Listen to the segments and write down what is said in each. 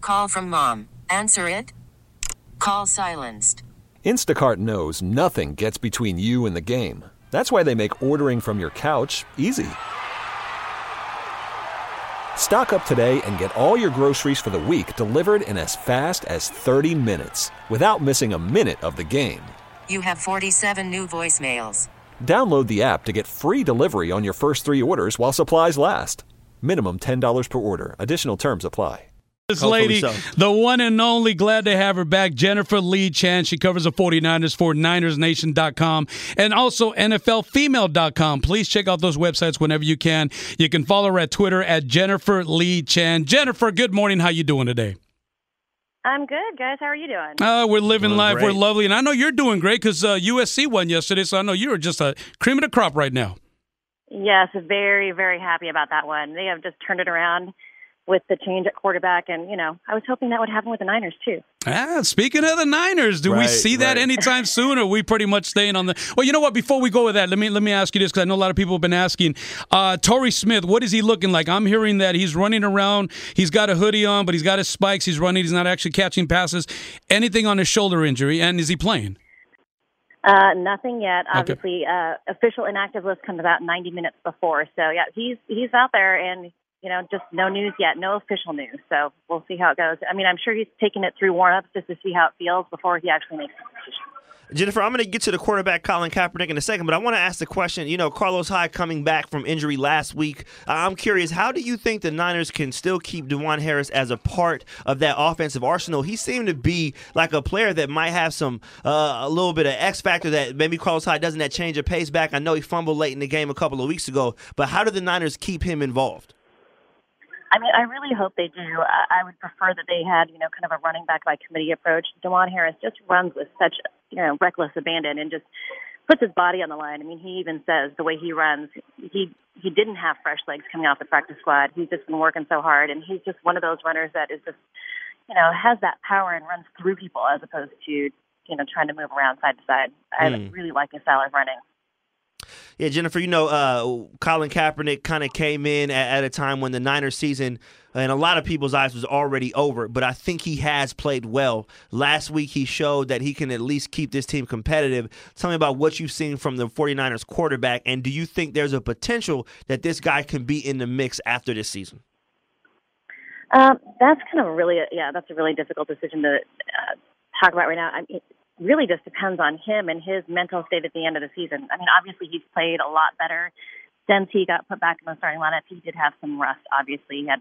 Call from mom. Answer it. Call silenced. Instacart knows nothing gets between you and the game. That's why they make ordering from your couch easy. Stock up today and get all your groceries for the week delivered in as fast as 30 minutes without missing a minute of the game. You have 47 new voicemails. Download the app to get free delivery on your first 3 orders while supplies last. Minimum $10 per order. Additional terms apply. This lady, the one and only, glad to have her back, Jennifer Lee Chan. She covers the 49ers for NinersNation.com and also NFLFemale.com. Please check out those websites whenever you can. You can follow her at Twitter at Jennifer Lee Chan. Jennifer, good morning. How you doing today? I'm good, guys. How are you doing? We're living life. Great. We're lovely. And I know you're doing great because USC won yesterday, so I know you're just a cream of the crop right now. Yes, very, very happy about that one. They have just turned it around with the change at quarterback, and, I was hoping that would happen with the Niners, too. Speaking of the Niners, do we see that anytime soon, or are we pretty much staying on the... Well, you know what? Before we go with that, let me ask you this, because I know a lot of people have been asking. Torrey Smith, what is he looking like? I'm hearing that he's running around. He's got a hoodie on, but he's got his spikes. He's running. He's not actually catching passes. Anything on his shoulder injury, and is he playing? Nothing yet. Obviously, official inactive list comes out 90 minutes before. So, yeah, he's out there, and... just no news yet, no official news. So we'll see how it goes. I mean, I'm sure he's taking it through warm-ups just to see how it feels before he actually makes a decision. Jennifer, I'm going to get to the quarterback Colin Kaepernick in a second, but I want to ask the question, Carlos Hyde coming back from injury last week. I'm curious, how do you think the Niners can still keep DeJuan Harris as a part of that offensive arsenal? He seemed to be like a player that might have some a little bit of X factor that maybe Carlos Hyde doesn't, that change of pace back. I know he fumbled late in the game a couple of weeks ago, but how do the Niners keep him involved? I mean, I really hope they do. I would prefer that they had, kind of a running back by committee approach. DeJuan Harris just runs with such, reckless abandon and just puts his body on the line. I mean, he even says the way he runs, he didn't have fresh legs coming off the practice squad. He's just been working so hard, and he's just one of those runners that is just, has that power and runs through people as opposed to, trying to move around side to side. I really like his style of running. Yeah, Jennifer, Colin Kaepernick kind of came in at a time when the Niners season, in a lot of people's eyes, was already over, but I think he has played well. Last week, he showed that he can at least keep this team competitive. Tell me about what you've seen from the 49ers quarterback, and do you think there's a potential that this guy can be in the mix after this season? That's kind of that's a really difficult decision to talk about right now. I mean, really just depends on him and his mental state at the end of the season. I mean, obviously he's played a lot better since he got put back in the starting lineup. He did have some rust, obviously. He hadn't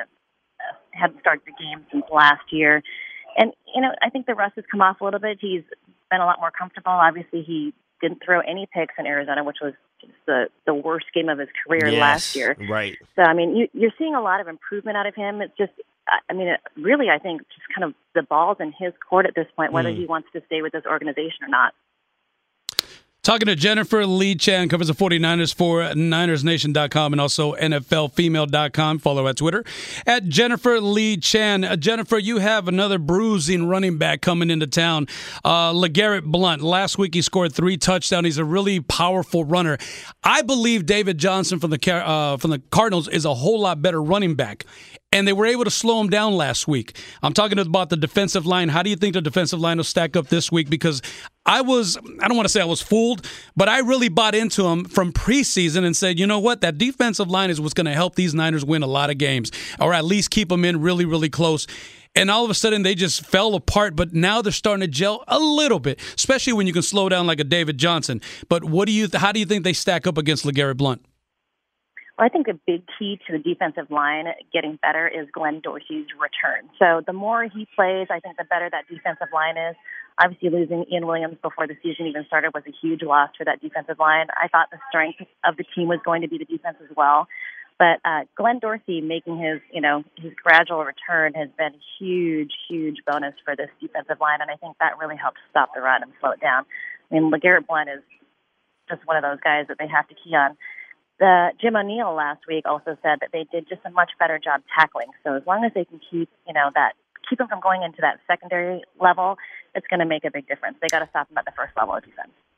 started the game since last year. And, I think the rust has come off a little bit. He's been a lot more comfortable. Obviously, he didn't throw any picks in Arizona, which was just the worst game of his career last year. Right. So, I mean, you're seeing a lot of improvement out of him. It's just, really, I think just kind of the ball's in his court at this point, whether he wants to stay with this organization or not. Talking to Jennifer Lee Chan, covers the 49ers for NinersNation.com and also NFLFemale.com. Follow her at Twitter at Jennifer Lee Chan. Jennifer, you have another bruising running back coming into town, LeGarrette Blount. Last week he scored 3 touchdowns. He's a really powerful runner. I believe David Johnson from the Cardinals is a whole lot better running back, and they were able to slow him down last week. I'm talking about the defensive line. How do you think the defensive line will stack up this week? Because I don't want to say I was fooled, but I really bought into him from preseason and said, you know what, that defensive line is what's going to help these Niners win a lot of games, or at least keep them in really, really close. And all of a sudden, they just fell apart, but now they're starting to gel a little bit, especially when you can slow down like a David Johnson. But how do you think they stack up against LeGarrette Blount? Well, I think a big key to the defensive line getting better is Glenn Dorsey's return. So the more he plays, I think the better that defensive line is. Obviously, losing Ian Williams before the season even started was a huge loss for that defensive line. I thought the strength of the team was going to be the defense as well. But Glenn Dorsey making his gradual return has been a huge, huge bonus for this defensive line, and I think that really helps stop the run and slow it down. I mean, LeGarrette Blount is just one of those guys that they have to key on. Jim O'Neill last week also said that they did just a much better job tackling. So as long as they can keep keep them from going into that secondary level, it's going to make a big difference. They got to stop them at the first level of defense.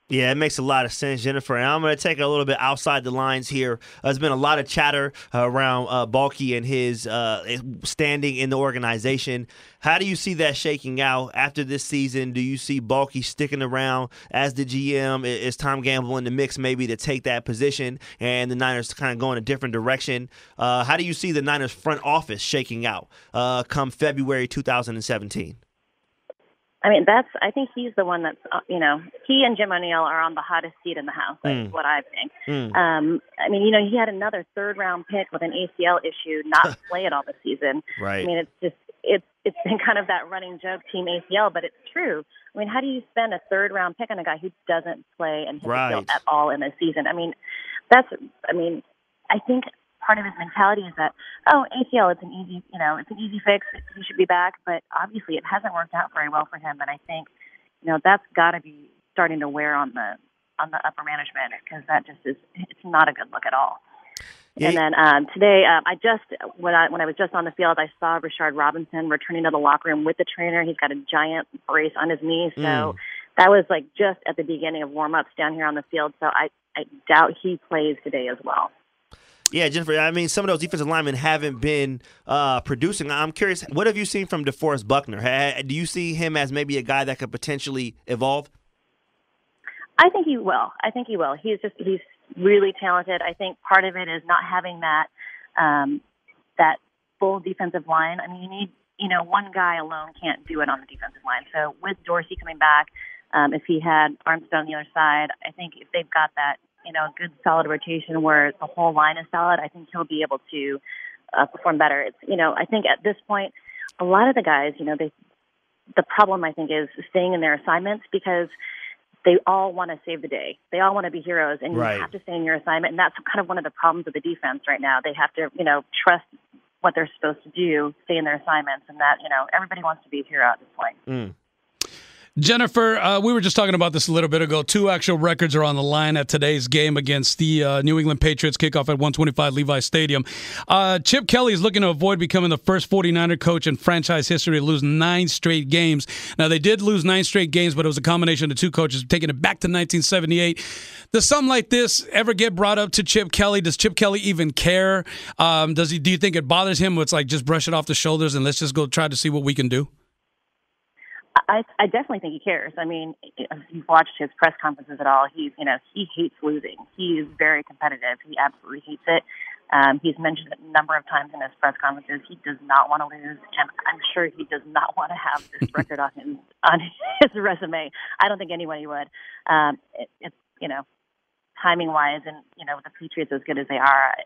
Yeah, it makes a lot of sense, Jennifer. And I'm going to take it a little bit outside the lines here. There's been a lot of chatter around Baalke and his standing in the organization. How do you see that shaking out after this season? Do you see Baalke sticking around as the GM? Is Tom Gamble in the mix maybe to take that position and the Niners kind of go in a different direction? How do you see the Niners front office shaking out come February 2017? I mean, I think he's the one that's, he and Jim O'Neill are on the hottest seat in the house, is what I think. I mean, he had another third-round pick with an ACL issue not play it all this season. Right. I mean, it's been kind of that running joke, team ACL, but it's true. I mean, how do you spend a third-round pick on a guy who doesn't play and hit the field at all in a season? I mean, I think part of his mentality is that, ACL, it's an easy fix. He should be back. But obviously, it hasn't worked out very well for him. And I think, that's got to be starting to wear on the upper management, because it's not a good look at all. Yeah. And then today, when I was just on the field, I saw Rashard Robinson returning to the locker room with the trainer. He's got a giant brace on his knee, so that was like just at the beginning of warm-ups down here on the field. So I doubt he plays today as well. Yeah, Jennifer, I mean, some of those defensive linemen haven't been producing. I'm curious, what have you seen from DeForest Buckner? Do you see him as maybe a guy that could potentially evolve? I think he will. He's really talented. I think part of it is not having that full defensive line. I mean, you need, one guy alone can't do it on the defensive line. So with Dorsey coming back, if he had Armstead on the other side, I think if they've got that, good solid rotation where the whole line is solid, I think he'll be able to perform better. It's, I think at this point, a lot of the guys, the problem I think is staying in their assignments, because they all want to save the day. They all want to be heroes, and you have to stay in your assignment. And that's kind of one of the problems with the defense right now. They have to, trust what they're supposed to do, stay in their assignments, and that, everybody wants to be a hero at this point. Jennifer, we were just talking about this a little bit ago. 2 actual records are on the line at today's game against the New England Patriots, kickoff at 125 Levi Stadium. Chip Kelly is looking to avoid becoming the first 49er coach in franchise history to lose 9 straight games. Now, they did lose 9 straight games, but it was a combination of 2 coaches taking it back to 1978. Does something like this ever get brought up to Chip Kelly? Does Chip Kelly even care? Do you think it bothers him? It's like, just brush it off the shoulders and let's just go try to see what we can do? I definitely think he cares. I mean, if you've watched his press conferences at all, he hates losing. He is very competitive. He absolutely hates it. He's mentioned it a number of times in his press conferences. He does not want to lose, and I'm sure he does not want to have this record on his resume. I don't think anybody would. It's timing wise, and with the Patriots as good as they are,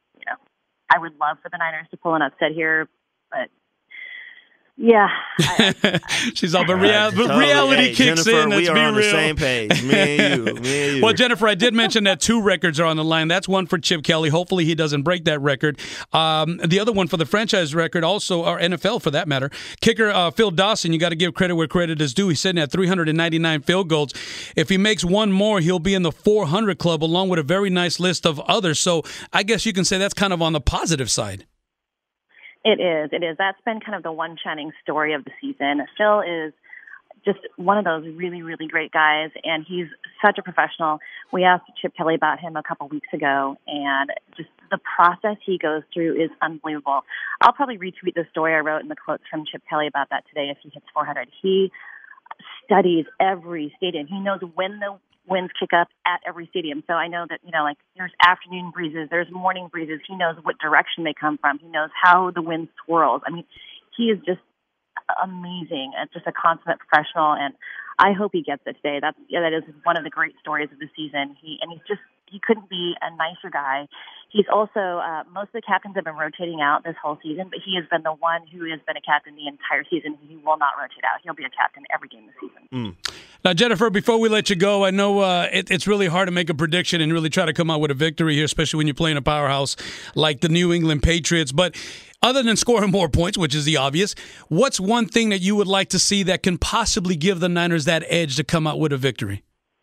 I would love for the Niners to pull an upset here, but. Yeah. She's all, but reality kicks Jennifer, in. Let's we are be on real. the same page. Me and you. Well, Jennifer, I did mention that 2 records are on the line. That's one for Chip Kelly. Hopefully he doesn't break that record. The other one for the franchise record, also, or NFL for that matter, kicker Phil Dawson, you got to give credit where credit is due. He's sitting at 399 field goals. If he makes one more, he'll be in the 400 club along with a very nice list of others. So I guess you can say that's kind of on the positive side. It is. That's been kind of the one shining story of the season. Phil is just one of those really, really great guys, and he's such a professional. We asked Chip Kelly about him a couple weeks ago, and just the process he goes through is unbelievable. I'll probably retweet the story I wrote in the quotes from Chip Kelly about that today if he hits 400. He studies every stadium. He knows when the winds kick up at every stadium. So I know that, there's afternoon breezes, there's morning breezes. He knows what direction they come from. He knows how the wind swirls. I mean, he is just amazing. It's just a consummate professional, and I hope he gets it today. That is one of the great stories of the season. He couldn't be a nicer guy. He's also, most of the captains have been rotating out this whole season, but he has been the one who has been a captain the entire season. He will not rotate out. He'll be a captain every game this season. Now, Jennifer, before we let you go, I know it's really hard to make a prediction and really try to come out with a victory here, especially when you're playing a powerhouse like the New England Patriots. But other than scoring more points, which is the obvious, what's one thing that you would like to see that can possibly give the Niners that edge to come out with a victory?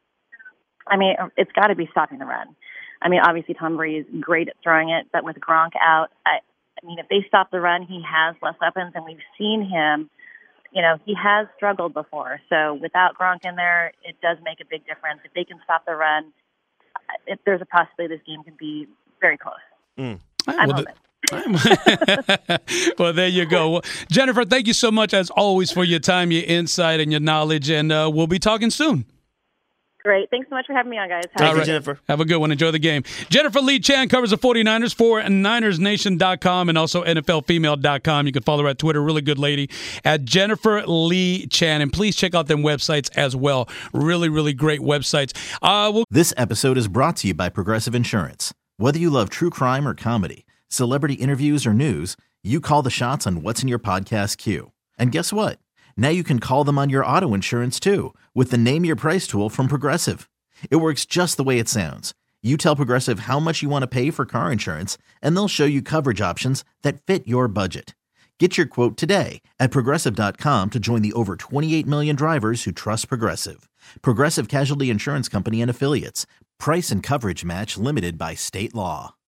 I mean, it's got to be stopping the run. I mean, obviously Tom Brady's great at throwing it, but with Gronk out, I mean, if they stop the run, he has less weapons, and we've seen him, he has struggled before. So without Gronk in there, it does make a big difference. If they can stop the run, there's a possibility this game can be very close. I'm hoping. Well, there you go. Well, Jennifer, thank you so much, as always, for your time, your insight, and your knowledge, and we'll be talking soon. Great. Thanks so much for having me on, guys. Thank you, Jennifer. Have a good one. Enjoy the game. Jennifer Lee Chan covers the 49ers for NinersNation.com and also NFLFemale.com. You can follow her at Twitter. Really good lady at Jennifer Lee Chan. And please check out them websites as well. Really, really great websites. This episode is brought to you by Progressive Insurance. Whether you love true crime or comedy, celebrity interviews or news, you call the shots on what's in your podcast queue. And guess what? Now you can call them on your auto insurance too with the Name Your Price tool from Progressive. It works just the way it sounds. You tell Progressive how much you want to pay for car insurance, and they'll show you coverage options that fit your budget. Get your quote today at Progressive.com to join the over 28 million drivers who trust Progressive. Progressive Casualty Insurance Company and Affiliates. Price and coverage match limited by state law.